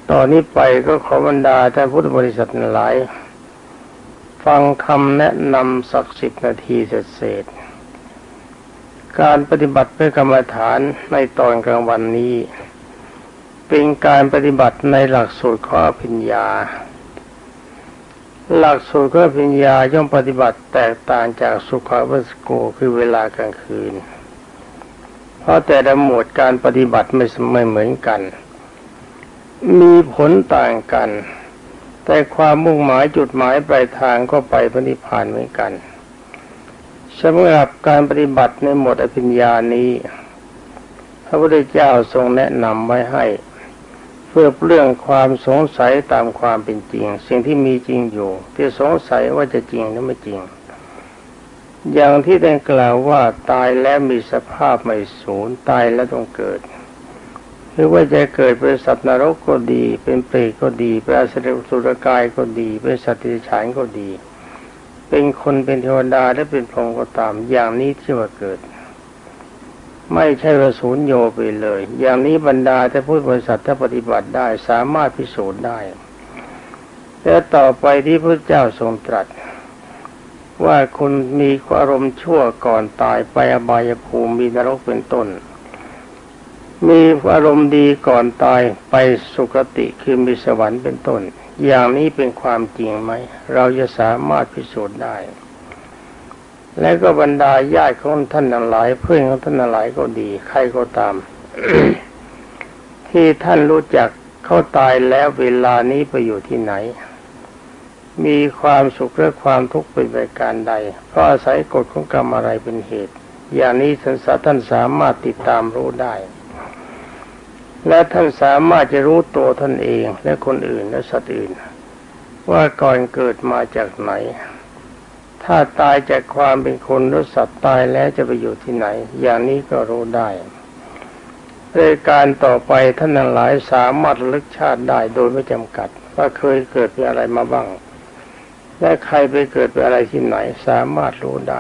ตอนนี้ไปก็ขอบรรดาท่านพุทธบริษัทหลายฟังคำแนะนำสัก10 นาทีเศษการปฏิบัติเพื่อกรรมฐานในตอนกลางวันนี้เป็นการปฏิบัติในหลักสูตรของอภิญญาหลักสูตรของอภิญญาย่อมปฏิบัติแตกต่างจากสุขวัสโกคือเวลากลางคืนเพราะแต่ละหมวดการปฏิบัติไม่เหมือนกันมีผลต่างกันแต่ความมุ่งหมายจุดหมายปลายทางก็ไปพระนิพพานเหมือนกันสำหรับการปฏิบัติในหมวดอภิญญานี้พระพุทธเจ้าทรงแนะนำไว้ให้เพื่อเรื่องความสงสัยตามความเป็นจริงสิ่งที่มีจริงอยู่ที่สงสัยว่าจะจริงหรือไม่จริงอย่างที่ได้กล่าวว่าตายแล้วมีสภาพไม่สูญตายแล้วต้องเกิดหรือว่าจะเกิดเป็นสัตว์นรกก็ดีเป็นเปรตก็ดีเป็นอสุรกายก็ดีเป็นสัตว์เดรัจฉานก็ดีเป็นคนเป็นเทวดาและเป็นพรหมก็ตามอย่างนี้ที่ว่าเกิดไม่ใช่ว่าสูญโยไปเลยอย่างนี้บรรดาท่านพุทธบริษัทถ้าปฏิบัติได้สามารถพิสูจน์ได้และต่อไปที่พระเจ้าทรงตรัสว่าคุณมีอารมณ์ชั่วก่อนตายไปอบายภูมิมีนรกเป็นต้นมีอารมณ์ดีก่อนตายไปสุคติคือมีสวรรค์เป็นต้นอย่างนี้เป็นความจริงไหมเราจะสามารถพิสูจน์ได้และก็บรรดาญาติของท่านทั้งหลายเพื่อนของท่านทั้งหลายก็ดีใครก็ตาม ที่ท่านรู้จักเขาตายแล้วเวลานี้ไปอยู่ที่ไหนมีความสุขหรือความทุกข์เป็นประการใดเพราะอาศัยกฎของกรรมอะไรเป็นเหตุอย่างนี้ท่านสามารถติดตามรู้ได้และท่านสามารถจะรู้ตัวท่านเองและคนอื่นและสัตว์อื่นว่าก่อนเกิดมาจากไหนถ้าตายจากความเป็นคนหรือสัตว์ตายแล้วจะไปอยู่ที่ไหนอย่างนี้ก็รู้ได้ในการต่อไปท่านทั้งหลายสามารถระลึกชาติได้โดยไม่จำกัดว่าเคยเกิดเป็นอะไรมาบ้างและใครไปเกิดเป็นอะไรที่ไหนสามารถรู้ได้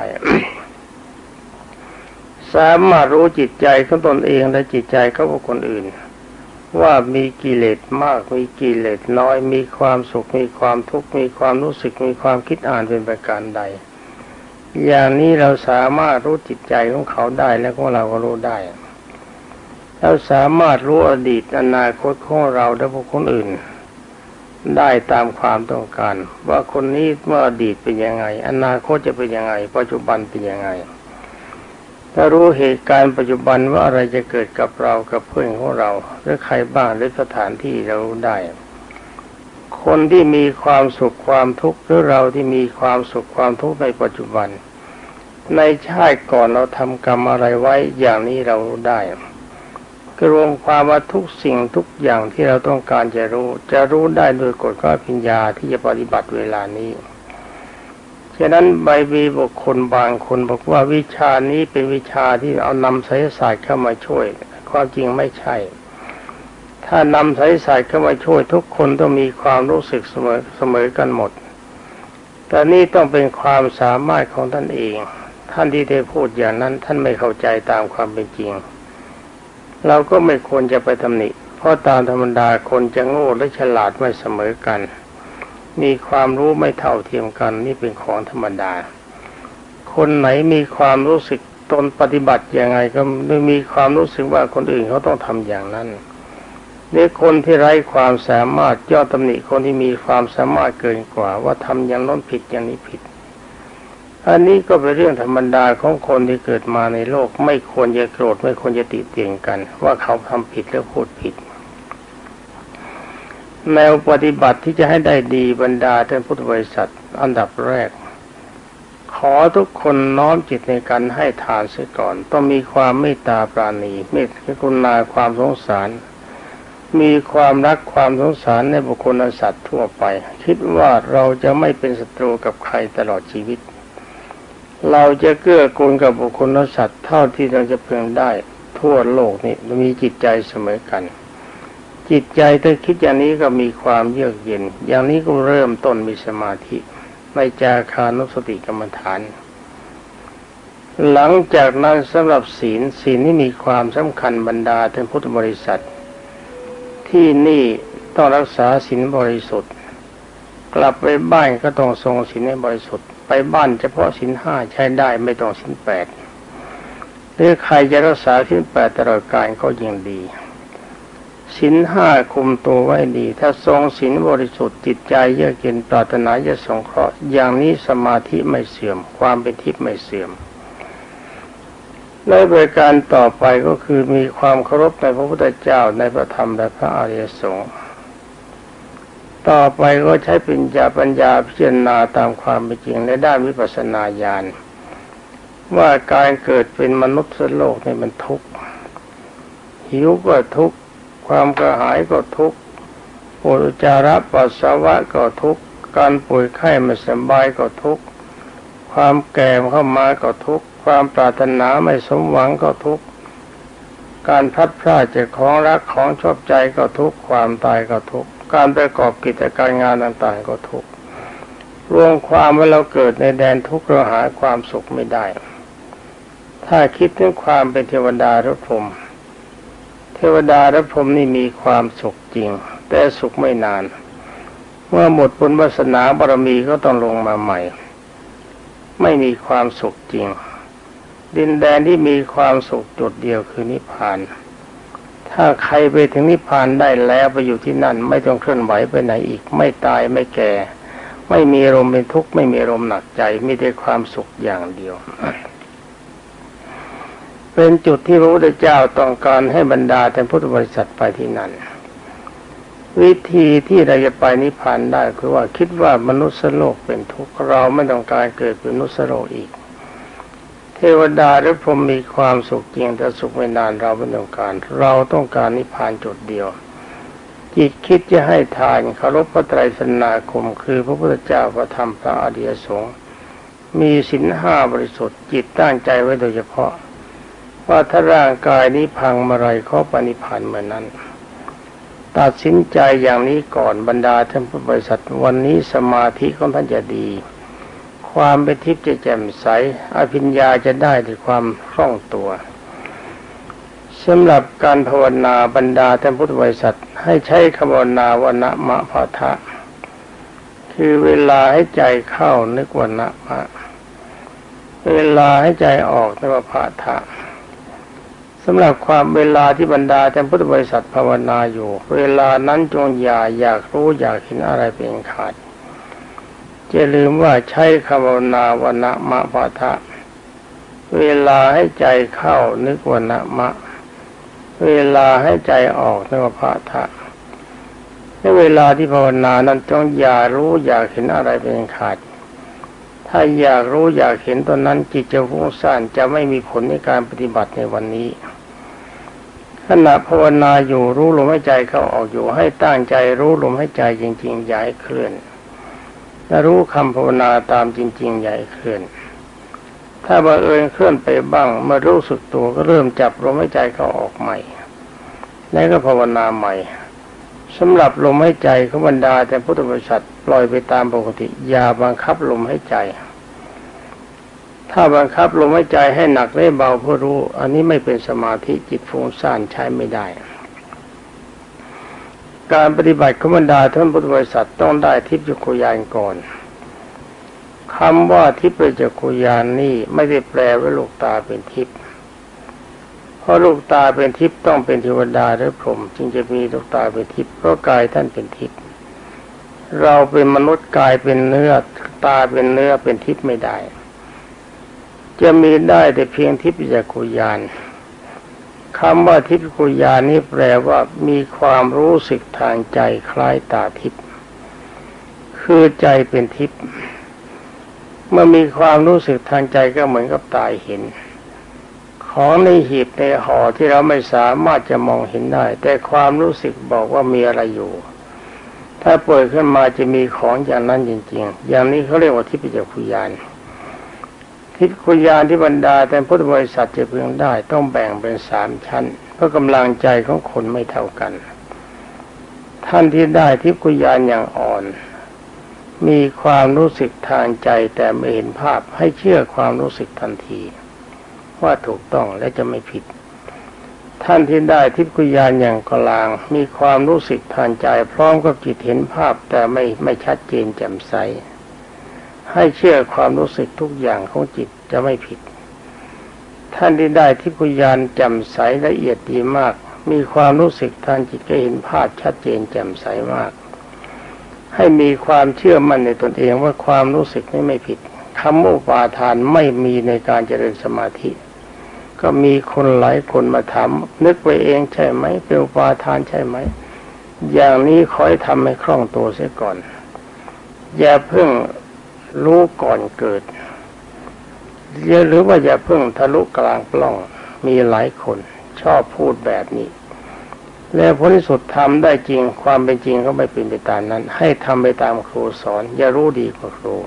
สามารถรู้จิตใจของตนเองและจิตใจของบุคคลอื่นว่ามีกิเลสมากมีกิเลสน้อยมีความสุขมีความทุกข์มีความรู้สึกมีความคิดอ่านเป็นประการใดอย่างนี้เราสามารถรู้จิตใจของเขาได้และของเราก็รู้ได้เราสามารถรู้อดีตอนาคตของเราและบุคคลอื่นได้ตามความต้องการว่าคนนี้เมื่ออดีตเป็นยังไงอนาคตจะเป็นยังไงปัจจุบันเป็นยังไงถ้ารู้เหตุการณ์ปัจจุบันว่าอะไรจะเกิดกับเรากับเพื่อนของเราหรือใครบ้างหรือสถานที่เรารู้ได้คนที่มีความสุขความทุกข์หรือเราที่มีความสุขความทุกข์ในปัจจุบันในชาติก่อนเราทำกรรมอะไรไว้อย่างนี้เรารู้ได้ก็รวมความว่าทุกสิ่งทุกอย่างที่เราต้องการจะรู้ได้โดยกฎข้อปัญญาที่จะปฏิบัติเวลานี้ฉะนั้นใบมีบุคคลบางคนบอกว่าวิชานี้เป็นวิชาที่เอานำไสยศาสตร์เข้ามาช่วยความจริงไม่ใช่ถ้านำไสยศาสตร์เข้ามาช่วยทุกคนต้องมีความรู้สึกเสมอกันหมดแต่นี่ต้องเป็นความสามารถของท่านเองท่านที่ได้พูดอย่างนั้นท่านไม่เข้าใจตามความเป็นจริงเราก็ไม่ควรจะไปตำหนิเพราะตามธรรมดาคนจะโง่และฉลาดไม่เสมอกันมีความรู้ไม่เท่าเทียมกันนี่เป็นของธรรมดาคนไหนมีความรู้สึกตนปฏิบัติยังไงก็ไม่มีความรู้สึกว่าคนอื่นเขาต้องทำอย่างนั้นนี่คนที่ไร้ความสามารถย่อตำหนิคนที่มีความสามารถเกินกว่าว่าทำอย่างนั้นผิดอย่างนี้ผิดอันนี้ก็เป็นเรื่องธรรมดาของคนที่เกิดมาในโลกไม่ควรจะโกรธไม่ควรจะติเตียนกันว่าเขาทำผิดแล้วพูดผิดแนวปฏิบัติที่จะให้ได้ดีบรรดาท่านพุทธบริษัทอันดับแรกขอทุกคนน้อมจิตในการให้ทานเสียก่อนต้องมีความเมตตาปราณีเมตตากรุณาความสงสารมีความรักความสงสารในบุคคลและสัตว์ทั่วไปคิดว่าเราจะไม่เป็นศัตรูกับใครตลอดชีวิตเราจะเกื้อกูลกับบุคคลและสัตว์เท่าที่เราจะพึงได้ทั่วโลกนี้มีจิตใจเสมอกันจิตใจถ้าคิดอย่างนี้ก็มีความเยือกเย็นอย่างนี้ก็เริ่มต้นมีสมาธิในจาคานุสติกรรมฐานหลังจากนั้นสำหรับศีลนี่มีความสำคัญบรรดาท่านพุทธบริษัทที่นี่ต้องรักษาศีลบริสุทธิ์กลับไปบ้านก็ต้องทรงศีลให้บริสุทธิ์ไปบ้านเฉพาะศีลห้าใช้ได้ไม่ต้องศีลแปดหรือใครจะรักษาศีลแปดตลอดกาลก็ยิ่งดีศีลห้าคุมตัวไว้ดีถ้าทรงศีลบริสุทธิ์จิตใจเยือกเย็นปรารถนาจะสงเคราะห์อย่างนี้สมาธิไม่เสื่อมความเป็นทิพย์ไม่เสื่อมและบริการต่อไปก็คือมีความเคารพในพระพุทธเจ้าในพระธรรมและพระอริยสงฆ์ต่อไปก็ใช้ปัญญาพิจารณาตามความเป็นจริงในด้านวิปัสสนาญาณว่าการเกิดเป็นมนุษย์โลกนี่มันทุกข์หิวก็ทุกข์ความกระหายก็ทุกข์อุจจาระปัสสาวะก็ทุกข์การป่วยไข้ไม่สบายก็ทุกข์ความแก่เข้ามาก็ทุกข์ความปรารถนาไม่สมหวังก็ทุกข์การพลัดพรากจากของรักของชอบใจก็ทุกข์ความตายก็ทุกข์การประกอบกิจการงานต่างๆก็ทุกข์รวมความว่าเราเกิดในแดนทุกข์เราหาความสุขไม่ได้ถ้าคิดถึงความเป็นเทวดาหรือพรหมเทวดาและพรหมนี่มีความสุขจริงแต่สุขไม่นานเมื่อหมดบุญวาสนาบารมีก็ต้องลงมาใหม่ไม่มีความสุขจริงดินแดนที่มีความสุขจุดเดียวคือนิพพานถ้าใครไปถึงนิพพานได้แล้วไปอยู่ที่นั่นไม่ต้องเคลื่อนไหวไปไหนอีกไม่ตายไม่แก่ไม่มีอารมณ์เป็นทุกข์ไม่มีอารมณ์หนักใจมีแต่ความสุขอย่างเดียวเป็นจุดที่พระพุทธเจ้าต้องการให้บรรดาท่านพุทธบริษัทไปที่นั่นวิธีที่เราจะไปนิพพานได้คือว่าคิดว่ามนุษย์โลกเป็นทุกข์เราไม่ต้องการเกิดเป็นมนุษย์โลกอีกเทวดาหรือพรหมมีความสุขจริงแต่สุขไม่นานเราไม่ต้องการเราต้องการนิพพานจุดเดียวจิตคิดจะให้ทานเคารพพระไตรสรณคมคือพระพุทธเจ้าพระธรรมพระอริยสงฆ์มีศีลห้าบริสุทธิ์จิตตั้งใจไว้โดยเฉพาะว่าถ้าร่างกายนี้พังเมื่อไรขอปณิพพานเมื่อนั้นตัดสินใจอย่างนี้ก่อนบรรดาท่านพุทธบริษัทวันนี้สมาธิของท่านจะดีความเป็นทิพย์จะแจ่มใสอภิญญาจะได้ด้วยความคล่องตัวสำหรับการภาวนาบรรดาท่านพุทธบริษัทให้ใช้คำภาวนาว่านะมะภะทะคือเวลาให้ใจเข้านึกว่านะมะเวลาให้ใจออกนึกว่าภะทะสำหรับความเวลาที่บรรดาท่านพุทธบริษัทภาวนาอยู่เวลานั้นจงอย่าอยากรู้อยากเห็นอะไรเป็นขาดจะลืมว่าใช้คำภาวนาว่านะมะภะทะเวลาให้ใจเข้านึกว่านะมะเวลาให้ใจออกนึกว่าภะทะในเวลาที่ภาวนานั้นจงอย่ารู้อยากเห็นอะไรเป็นขาดถ้าอยากรู้อยากเห็นตอนนั้นจิตจะฟุ้งซ่านจะไม่มีผลในการปฏิบัติในวันนี้ขณะภาวนาอยู่รู้ลมหายใจเข้าออกอยู่ให้ตั้งใจรู้ลมหายใจจริงๆอย่าให้เคลื่อนและรู้คำภาวนาตามจริงๆอย่าให้เคลื่อนถ้าบังเอิญเคลื่อนไปบ้างเมื่อรู้สึกตัวก็เริ่มจับลมหายใจเข้าออกใหม่แล้วก็ภาวนาใหม่สำหรับลมหายใจของบรรดาแต่พุทธบริษัทปล่อยไปตามปกติอย่าบังคับลมหายใจถ้าบังคับลมหายใจให้หนักให้เบาเพื่อรู้อันนี้ไม่เป็นสมาธิจิตฟุ้งซ่านใช้ไม่ได้การปฏิบัติของบรรดาท่านพุทธบริษัทต้องได้ทิพยจักขุญาณก่อนคำว่าทิพยจักขุญาณนี่ไม่ได้แปลว่าลูกตาเป็นทิพย์เพราะลูกตาเป็นทิพย์ต้องเป็นเทวดาหรือพรหมจึงจะมีลูกตาเป็นทิพย์เพราะกายท่านเป็นทิพย์เราเป็นมนุษย์กายเป็นเนื้อตาเป็นเนื้อเป็นทิพย์ไม่ได้จะมีได้แต่เพียงทิพยจักขุญาณคำว่าทิพยจักขุญาณนี้แปลว่ามีความรู้สึกทางใจคล้ายตาทิพย์คือใจเป็นทิพย์เมื่อมีความรู้สึกทางใจก็เหมือนกับตาเห็นของในหีบในห่อที่เราไม่สามารถจะมองเห็นได้แต่ความรู้สึกบอกว่ามีอะไรอยู่ถ้าเปิดขึ้นมาจะมีของอย่างนั้นจริงๆอย่างนี้เขาเรียกว่าทิพยจักขุญาณทิพยจักขุญาณที่บรรดาแต่พุทธบริษัทจะพึงได้ต้องแบ่งเป็น3ชั้นเพราะกำลังใจของคนไม่เท่ากันท่านที่ได้ทิพยจักขุญาณอย่างอ่อนมีความรู้สึกทางใจแต่ไม่เห็นภาพให้เชื่อความรู้สึกทันทีว่าถูกต้องและจะไม่ผิดท่านที่ได้ทิพยญาณอย่างกลางมีความรู้สึกทางใจพร้อมกับจิตเห็นภาพแต่ไม่ชัดเจนแจ่มใสให้เชื่อความรู้สึกทุกอย่างของจิตจะไม่ผิดท่านที่ได้ทิพยญาณแจ่มใสละเอียดดีมากมีความรู้สึกทางจิตก็เห็นภาพชัดเจนแจ่มใสมากให้มีความเชื่อมั่นในตนเองว่าความรู้สึกนี้ไม่ผิดคำอุปาทานไม่มีในการเจริญสมาธิก็มีคนหลายคนมาถามนึกไปเองใช่ไหมเป็นอุปาทานใช่ไหมอย่างนี้ขอให้ทำให้คล่องตัวเสียก่อนอย่าเพิ่งรู้ก่อนเกิดหรือว่าอย่าเพิ่งทะลุกลางปล้องมีหลายคนชอบพูดแบบนี้แล้วผลที่สุดทำได้จริงความเป็นจริงก็ไม่เป็นไปตามนั้นให้ทำไปตามครูสอนอย่ารู้ดีกว่าครู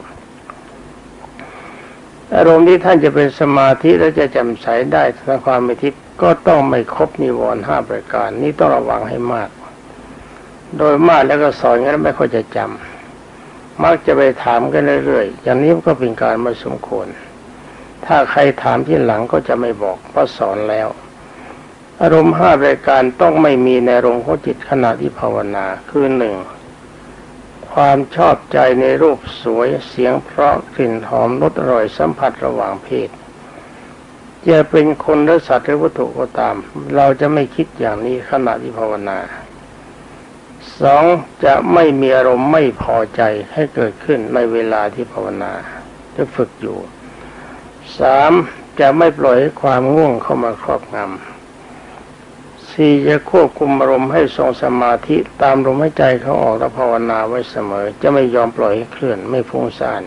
อารมณ์ที่ท่านจะเป็นสมาธิและจะแจ่มใสได้ในความเป็นทิพย์ก็ต้องไม่ครบนิวรณ์5ประการนี้ต้องระวังให้มากโดยมากแล้วก็สอนกันไม่ค่อยจะจำมักจะไปถามกันเรื่อยๆอย่างนี้ก็เป็นการไม่สมควรถ้าใครถามที่หลังก็จะไม่บอกเพราะสอนแล้วอารมณ์5ประการต้องไม่มีในอารมณ์ของจิตขณะที่ภาวนาคือ1ความชอบใจในรูปสวยเสียงเพราะกลิ่นหอมรสอร่อยสัมผัสระหว่างเพศจะเป็นคนหรือสัตว์หรือวัตถุก็ตามเราจะไม่คิดอย่างนี้ขณะที่ภาวนา2จะไม่มีอารมณ์ไม่พอใจให้เกิดขึ้นในเวลาที่ภาวนาจะฝึกอยู่3จะไม่ปล่อยให้ความง่วงเข้ามาครอบงำ4จะควบคุมอารมณ์ให้ทรงสมาธิตามลมหายใจเขาออกและภาวนาไว้เสมอจะไม่ยอมปล่อยให้เคลื่อนไม่ฟุ้งซ่าน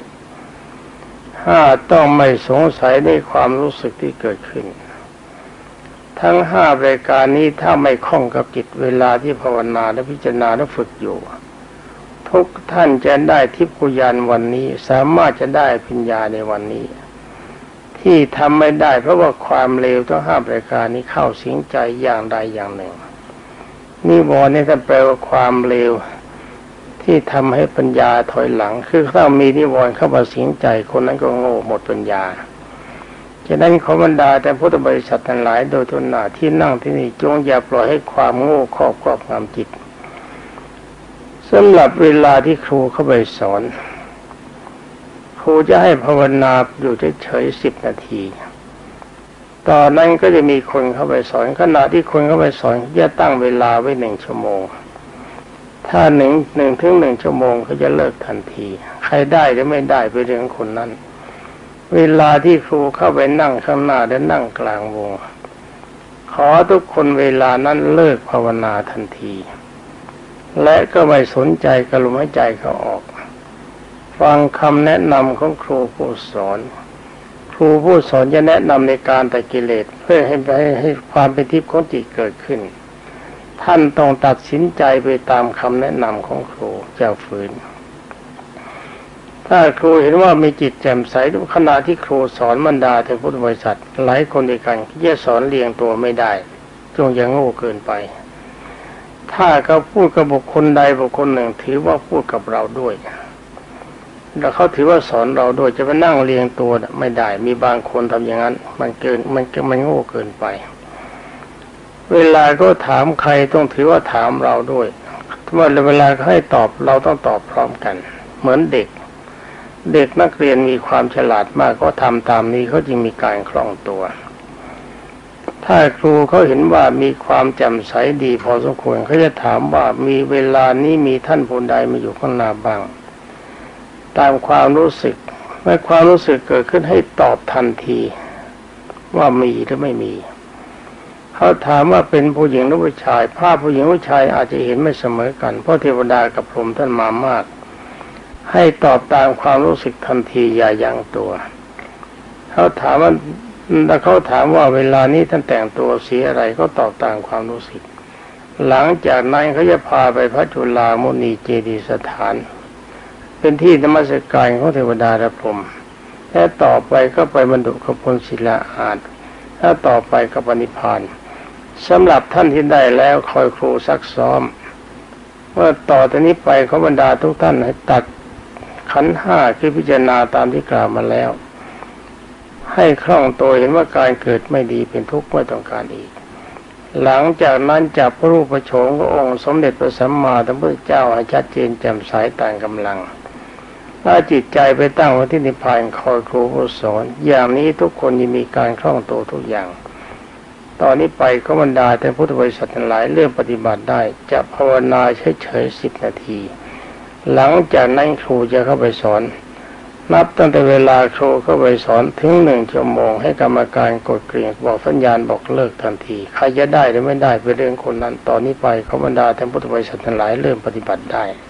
5ต้องไม่สงสัยในความรู้สึกที่เกิดขึ้นทั้ง5รายการนี้ถ้าไม่คล่องกับจิตเวลาที่ภาวนาและพิจารณาและฝึกอยู่ทุกท่านจะได้ทิพยญาณวันนี้สามารถจะได้ปัญญาในวันนี้ที่ทำไม่ได้เพราะว่าความเลวทั้ง5ประการนี้เข้าสิงใจอย่างใดอย่างหนึ่งนิวรณ์นี่ท่านแปลว่าความเลวที่ทำให้ปัญญาถอยหลังคือถ้ามีนิวรณ์เข้ามาสิงใจคนนั้นก็โง่หมดปัญญาฉะนั้นขอบรรดาแต่พุทธบริษัททั้งหลายโดยทุนหน้าที่นั่งที่นี่จงอย่าปล่อยให้ความโง่ครอบงำจิตสำหรับเวลาที่ครูเข้าไปสอนครูจะให้ภาวนาอยู่เฉยๆ10 นาทีตอนนั้นก็จะมีคนเข้าไปสอนขณะที่คนเข้าไปสอนจะตั้งเวลาไว้1 ชั่วโมงถ้า1 ถึง 1 ชั่วโมงเขาจะเลิกทันทีใครได้หรือไม่ได้เป็นเรื่องคนนั้นเวลาที่ครูเข้าไปนั่งข้างหน้าและนั่งกลางวงขอทุกคนเวลานั้นเลิกภาวนาทันทีและก็ไม่สนใจกับลมหายใจเขาออกฟังคำแนะนำของครูผู้สอนครูผู้สอนจะแนะนำในการตัดกิเลสเพื่อให้ความเป็นทิพย์ของจิตเกิดขึ้นท่านต้องตัดสินใจไปตามคำแนะนำของครูอย่าฝืนถ้าครูเห็นว่ามีจิตแจ่มใสทุกขณะที่ครูสอนบรรดาท่านพุทธบริษัทหลายคนด้วยกันที่จะสอนเรียงตัวไม่ได้จงอย่าโง่เกินไปถ้าเขาพูดกับบุคคลใดบุคคลหนึ่งถือว่าพูดกับเราด้วยแล้วเขาถือว่าสอนเราด้วยจะไปนั่งเรียงตัวไม่ได้มีบางคนทำอย่างนั้นมันโง่เกินไปเวลาก็ถามใครต้องถือว่าถามเราด้วยเมื่อเวลาเขาให้ตอบเราต้องตอบพร้อมกันเหมือนเด็กนักเรียนมีความฉลาดมากก็ทำตามนี้เขาจึงมีการคล่องตัวถ้าครูเขาเห็นว่ามีความแจ่มใสดีพอสมควรเขาจะถามว่ามีเวลานี้มีท่านผู้ใดมาอยู่ข้างหน้าบ้างตามความรู้สึกเมื่อความรู้สึกเกิดขึ้นให้ตอบทันทีว่ามีหรือไม่มีเขาถามว่าเป็นผู้หญิงหรือผู้ชายภาพผู้หญิงผู้ชายอาจจะเห็นไม่เสมอกันเพราะเทวดากับพรหมท่านมามากให้ตอบตามความรู้สึกทันทีอย่ายั้งตัวเขาถามว่าเวลานี้ท่านแต่งตัวสีอะไรก็ตอบตามความรู้สึกหลังจากนั้นเขาจะพาไปพระจุฬามณีเจดีย์สถานเป็นที่นมัสการของเทวดาและพรหมและต่อไปก็ไปบรรดุกับพลศิลาอาจแล้วต่อไปกับนิพพานสำหรับท่านที่ได้แล้วคอยครูซักซ้อมเมื่อต่อจากนี้ไปขอบรรดาทุกท่านให้ตัดขันธ์5คือพิจารณาตามที่กล่าวมาแล้วให้คล่องตัวเห็นว่าการเกิดไม่ดีเป็นทุกข์ไม่ต้องการอีกหลังจากนั้นจับพระรูปโฉมขององค์สมเด็จพระสัมมาสัมพุทธเจ้าให้ชัดเจนแจ่มใสต่างกำลังถ้าจิตใจไปตั้งไว้ที่นิพพานคอยครูผู้สอนอย่างนี้ทุกคนยังมีการคล่องตัวทุกอย่างตอนนี้ไปก็บรรดาแต่พุทธบริษัททั้งหลายเรื่องปฏิบัติได้จะภาวนาเฉยๆ10 นาทีหลังจากนั้นครูจะเข้าไปสอนนับตั้งแต่เวลาครูเข้าไปสอนถึง1 ชั่วโมงให้กรรมการกดกริ่งบอกสัญญาณบอกเลิกทันทีใครจะได้หรือไม่ได้เป็นเรื่องคนนั้นตอนนี้ไปเขาบรรดาแต่พุทธบริษัททั้งหลายเริ่มปฏิบัติได้